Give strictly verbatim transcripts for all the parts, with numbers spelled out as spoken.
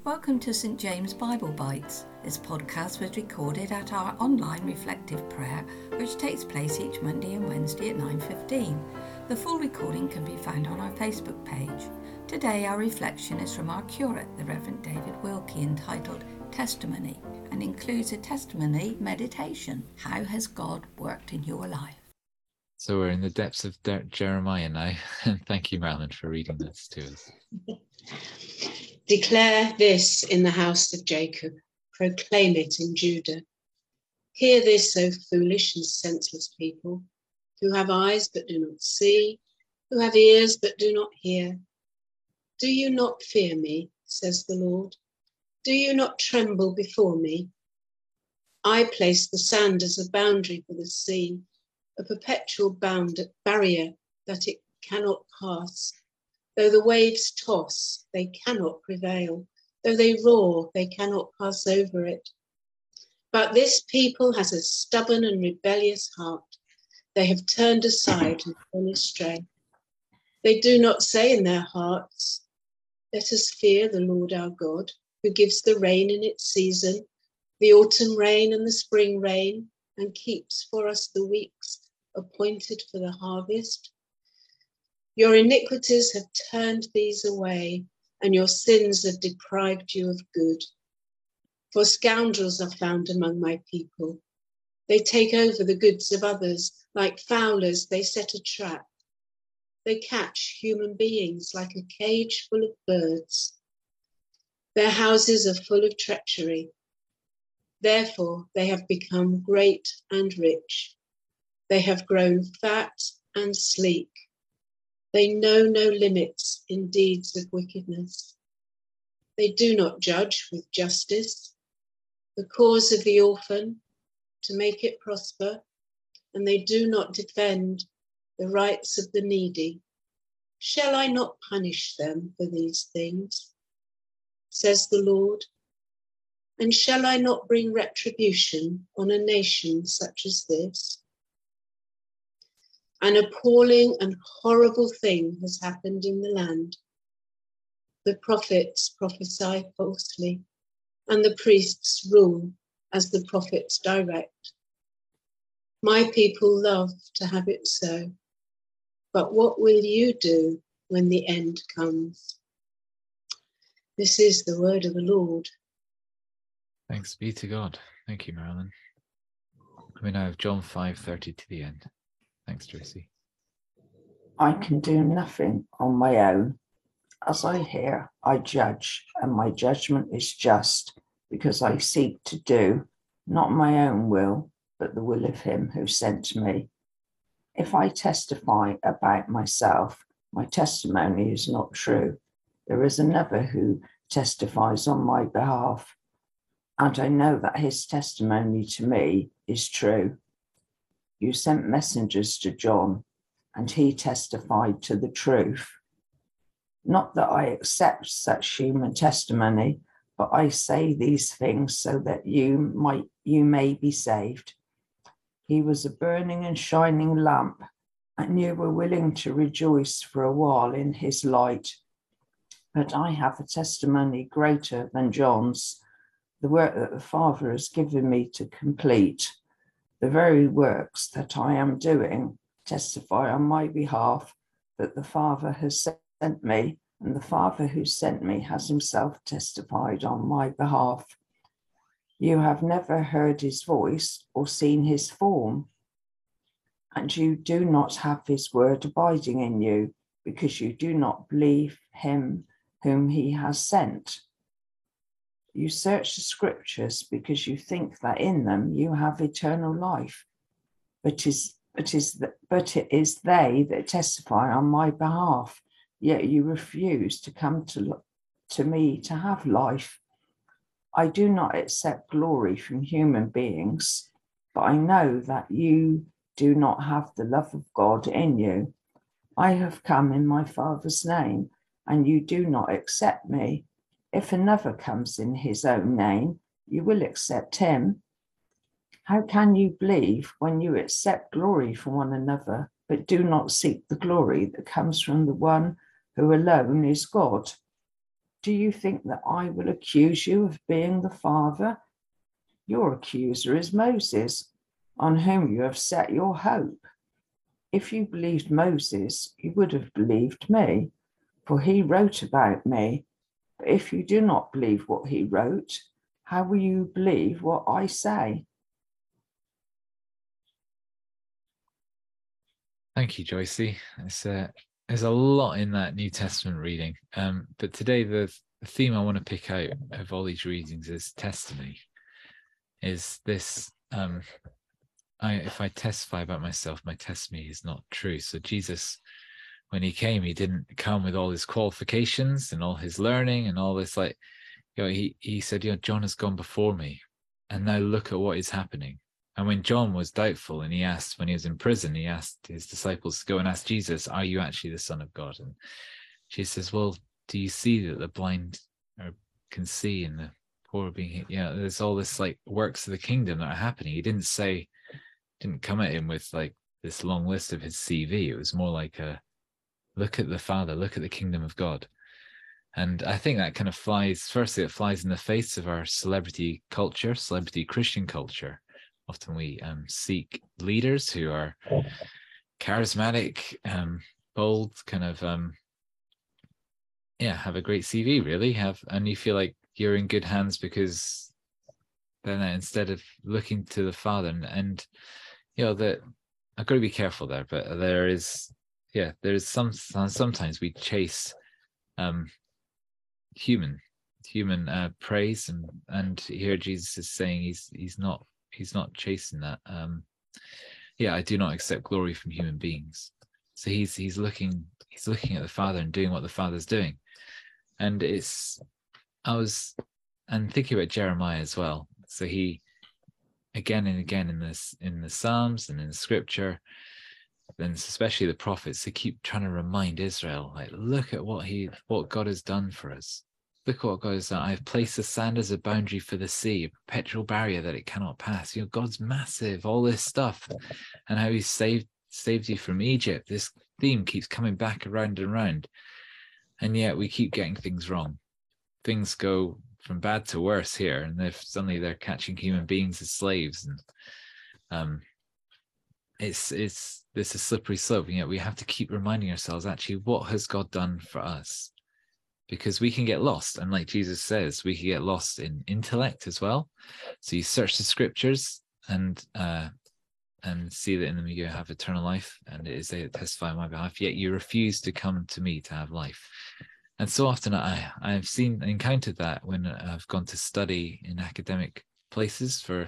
Welcome to St James Bible Bites. This podcast was recorded at our online reflective prayer, which takes place each Monday and Wednesday at nine fifteen. The full recording can be found on our Facebook page. Today our reflection is from our curate, the Reverend David Wilkie, entitled Testimony, and includes a testimony meditation. How has God worked in your life? So we're in the depths of De- Jeremiah now, and thank you, Marilyn, for reading this to us. Declare this in the house of Jacob, proclaim it in Judah. Hear this, O foolish and senseless people, who have eyes but do not see, who have ears but do not hear. Do you not fear me, says the Lord? Do you not tremble before me? I place the sand as a boundary for the sea, a perpetual bound barrier that it cannot pass. Though the waves toss, they cannot prevail. Though they roar, they cannot pass over it. But this people has a stubborn and rebellious heart. They have turned aside and gone astray. They do not say in their hearts, let us fear the Lord our God, who gives the rain in its season, the autumn rain and the spring rain, and keeps for us the weeks appointed for the harvest. Your iniquities have turned these away, and your sins have deprived you of good. For scoundrels are found among my people. They take over the goods of others. Like fowlers, they set a trap. They catch human beings like a cage full of birds. Their houses are full of treachery. Therefore, they have become great and rich. They have grown fat and sleek. They know no limits in deeds of wickedness. They do not judge with justice, the cause of the orphan, to make it prosper, and they do not defend the rights of the needy. Shall I not punish them for these things, says the Lord? And shall I not bring retribution on a nation such as this? An appalling and horrible thing has happened in the land. The prophets prophesy falsely, and the priests rule as the prophets direct. My people love to have it so, but what will you do when the end comes? This is the word of the Lord. Thanks be to God. Thank you, Marilyn. We now have John five thirty to the end. Thanks, Tracy. I can do nothing on my own. As I hear, I judge, and my judgment is just, because I seek to do not my own will, but the will of him who sent me. If I testify about myself, my testimony is not true. There is another who testifies on my behalf, and I know that his testimony to me is true. You sent messengers to John, and he testified to the truth. Not that I accept such human testimony, but I say these things so that you might you may be saved. He was a burning and shining lamp, and you were willing to rejoice for a while in his light. But I have a testimony greater than John's, the work that the Father has given me to complete. The very works that I am doing testify on my behalf that the Father has sent me, and the Father who sent me has himself testified on my behalf. You have never heard his voice or seen his form, and you do not have his word abiding in you, because you do not believe him whom he has sent. You search the scriptures because you think that in them you have eternal life, but is but is the, but it is they that testify on my behalf. Yet you refuse to come to to me to have life. I do not accept glory from human beings, but I know that you do not have the love of God in you. I have come in my Father's name, and you do not accept me. If another comes in his own name, you will accept him. How can you believe when you accept glory from one another, but do not seek the glory that comes from the one who alone is God? Do you think that I will accuse you of being the Father? Your accuser is Moses, on whom you have set your hope. If you believed Moses, you would have believed me, for he wrote about me. But if you do not believe what he wrote, how will you believe what I say? Thank you, Joycey. It's, uh, there's a lot in that New Testament reading. Um, but today, the, the theme I want to pick out of all these readings is testimony. Is this, um, I, if I testify about myself, my testimony is not true. So Jesus, when he came, he didn't come with all his qualifications and all his learning and all this, like, you know, he, he said, you know, John has gone before me, and now look at what is happening. And when John was doubtful, and he asked, when he was in prison, he asked his disciples to go and ask Jesus, are you actually the Son of God? And she says, well, do you see that the blind are, can see and the poor are being, you know, there's all this like works of the kingdom that are happening. He didn't say, didn't come at him with like this long list of his C V. It was more like a, look at the Father, look at the kingdom of God. And I think that kind of flies, firstly, it flies in the face of our celebrity culture, celebrity Christian culture. Often we um, seek leaders who are charismatic, um, bold, kind of, um, yeah, have a great C V, really. Have, and you feel like you're in good hands because then instead of looking to the Father, and, and you know, that I've got to be careful there, but there is, yeah, there's some, sometimes we chase um, human, human uh, praise, and and here Jesus is saying he's he's not he's not chasing that. Um, yeah, I do not accept glory from human beings. So he's he's looking he's looking at the Father and doing what the Father's doing, and it's I was and thinking about Jeremiah as well. So he again and again in this in the Psalms and in the Scripture, and especially the prophets, they keep trying to remind Israel, like, look at what he what God has done for us. Look at what God has done. I've placed the sand as a boundary for the sea, a perpetual barrier that it cannot pass. You know, God's massive, all this stuff, and how he saved saved you from Egypt. This theme keeps coming back around and around. And yet we keep getting things wrong. Things go from bad to worse here, and if suddenly they're catching human beings as slaves, and um it's it's this is slippery slope. And yet we have to keep reminding ourselves, actually, what has God done for us? Because we can get lost, and like Jesus says, we can get lost in intellect as well. So you search the Scriptures and uh and see that in them you have eternal life, and it is they that testify on my behalf, yet you refuse to come to me to have life. And so often I I've seen encountered that when I've gone to study in academic places for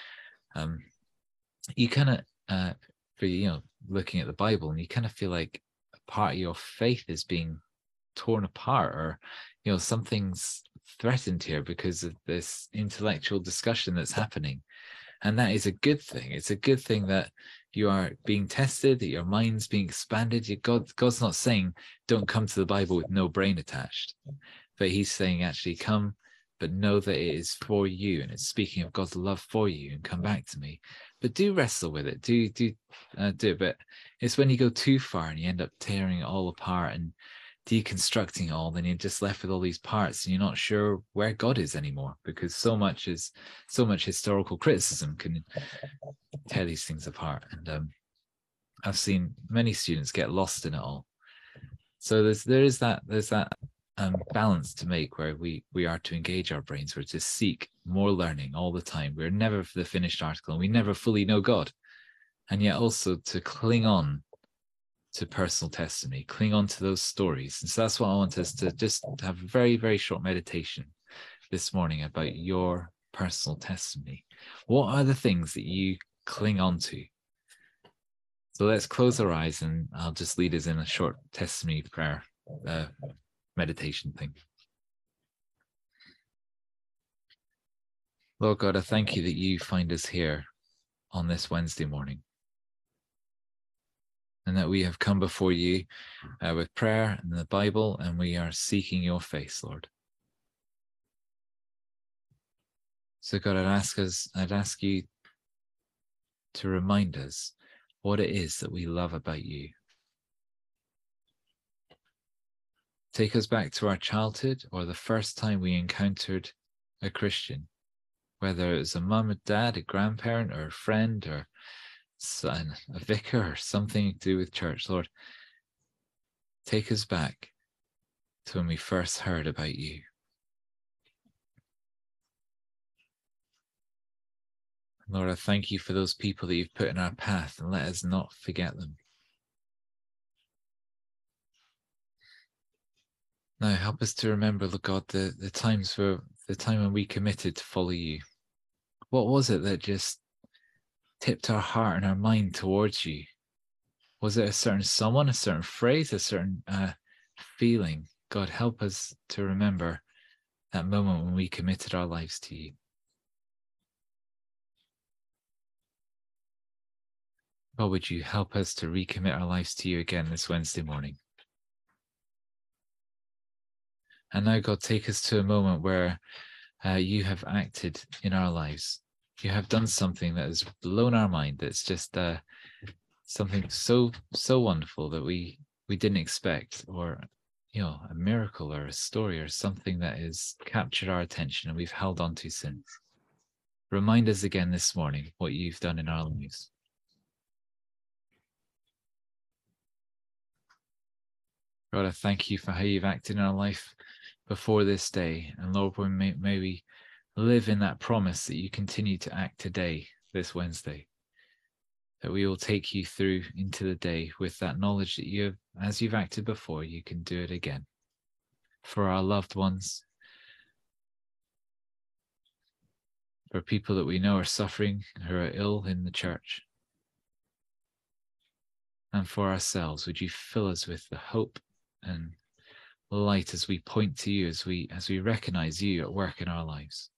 um you kind of uh for you know looking at the Bible, and you kind of feel like a part of your faith is being torn apart, or you know something's threatened here because of this intellectual discussion that's happening. And that is a good thing. It's a good thing that you are being tested, that your mind's being expanded. You, God, God's not saying don't come to the Bible with no brain attached, but he's saying actually come, but know that it is for you, and it's speaking of God's love for you, and come back to me. But do wrestle with it, do do uh, do it. But it's when you go too far and you end up tearing it all apart and deconstructing it all, then you're just left with all these parts, and you're not sure where God is anymore, because so much is so much historical criticism can tear these things apart. And um, I've seen many students get lost in it all. So there's there is that there's that um, balance to make, where we we are to engage our brains, we're to seek more learning all the time. We're never the finished article, and we never fully know God, and yet also to cling on to personal testimony, cling on to those stories. And so that's what I want us to just have a very, very short meditation this morning about your personal testimony. What are the things that you cling on to? So let's close our eyes, and I'll just lead us in a short testimony prayer, uh, meditation thing. Lord God, I thank you that you find us here on this Wednesday morning, and that we have come before you uh, with prayer and the Bible, and we are seeking your face, Lord. So God, I'd ask us, I'd ask you to remind us what it is that we love about you. Take us back to our childhood or the first time we encountered a Christian, whether it was a mum, a dad, a grandparent, or a friend, or son, a vicar, or something to do with church. Lord, take us back to when we first heard about you. Lord, I thank you for those people that you've put in our path, and let us not forget them. Now help us to remember, Lord God, the, the times where the time when we committed to follow you. What was it that just tipped our heart and our mind towards you? Was it a certain someone, a certain phrase, a certain uh, feeling? God, help us to remember that moment when we committed our lives to you. God, would you help us to recommit our lives to you again this Wednesday morning? And now, God, take us to a moment where uh, you have acted in our lives. You have done something that has blown our mind. That's just uh, something so so wonderful that we we didn't expect, or you know, a miracle or a story or something that has captured our attention and we've held on to since. Remind us again this morning what you've done in our lives. God, I thank you for how you've acted in our life before this day. And Lord, may, may we live in that promise that you continue to act today, this Wednesday, that we will take you through into the day with that knowledge that you, as you've acted before, you can do it again. For our loved ones, for people that we know are suffering, who are ill in the church, and for ourselves, would you fill us with the hope and light as we point to you, as we as we recognize you at work in our lives.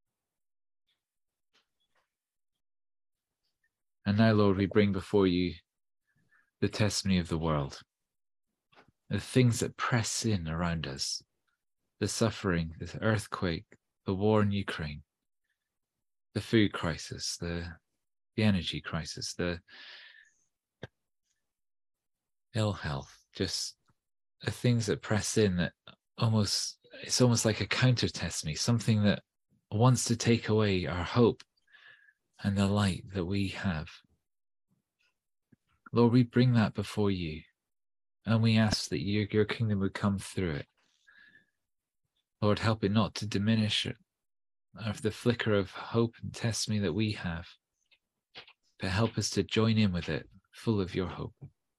And now, Lord, we bring before you the testimony of the world, the things that press in around us, the suffering, the earthquake, the war in Ukraine, the food crisis, the, the energy crisis, the ill health, just the things that press in that almost, it's almost like a counter testimony, something that wants to take away our hope and the light that we have. Lord, we bring that before you, and we ask that you, your kingdom would come through it. Lord, help it not to diminish it, of the flicker of hope and testimony that we have, but help us to join in with it, full of your hope.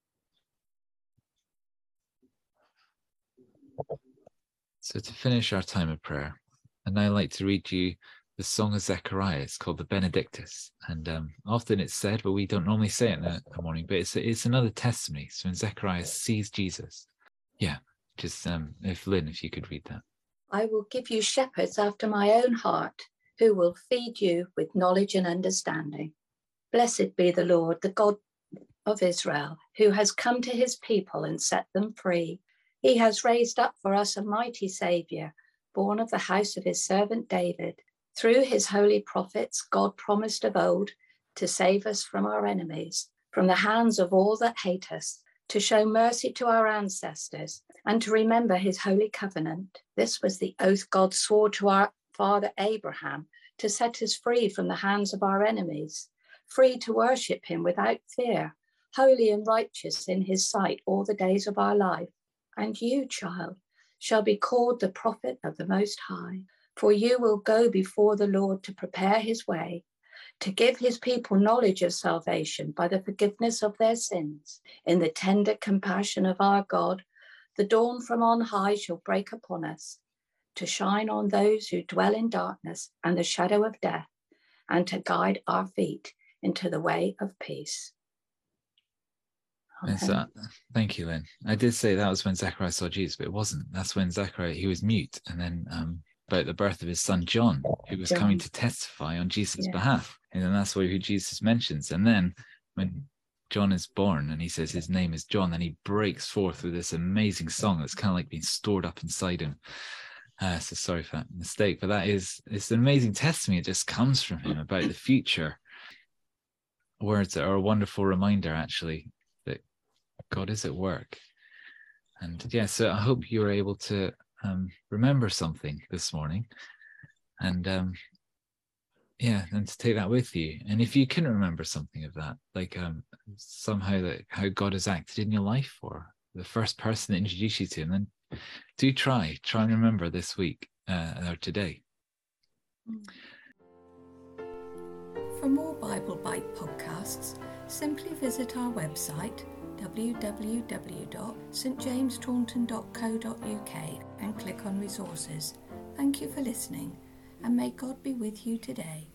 So to finish our time of prayer, and I'd like to read you the Song of Zechariah. It's called the Benedictus, and um, often it's said, but we don't normally say it in the morning, but it's it's another testimony. So when Zechariah sees Jesus, yeah, just um, if Lynn, if you could read that. I will give you shepherds after my own heart, who will feed you with knowledge and understanding. Blessed be the Lord, the God of Israel, who has come to his people and set them free. He has raised up for us a mighty Saviour, born of the house of his servant David. Through his holy prophets, God promised of old to save us from our enemies, from the hands of all that hate us, to show mercy to our ancestors, and to remember his holy covenant. This was the oath God swore to our father Abraham, to set us free from the hands of our enemies, free to worship him without fear, holy and righteous in his sight all the days of our life. And you, child, shall be called the prophet of the Most High, for you will go before the Lord to prepare his way, to give his people knowledge of salvation by the forgiveness of their sins. In the tender compassion of our God, the dawn from on high shall break upon us, to shine on those who dwell in darkness and the shadow of death, and to guide our feet into the way of peace. And so, thank you, Lynn. I did say that was when Zechariah saw Jesus, but it wasn't. That's when Zechariah, he was mute. And then um, about the birth of his son, John, who was John. coming to testify on Jesus' yeah. behalf. And then that's why who Jesus mentions. And then when John is born and he says his name is John, then he breaks forth with this amazing song that's kind of like being stored up inside him. Uh, so sorry for that mistake, but that is, it's an amazing testimony. It just comes from him about the future. Words that are a wonderful reminder, actually, that God is at work. And yeah, so I hope you were able to um, remember something this morning, and um, yeah, and to take that with you. And if you couldn't remember something of that, like um, somehow that how God has acted in your life, or the first person that introduced you to him, then do try, try and remember this week uh, or today. For more Bible Bite podcasts, simply visit our website w w w dot st james taunton dot co dot u k and click on resources. Thank you for listening, and may God be with you today.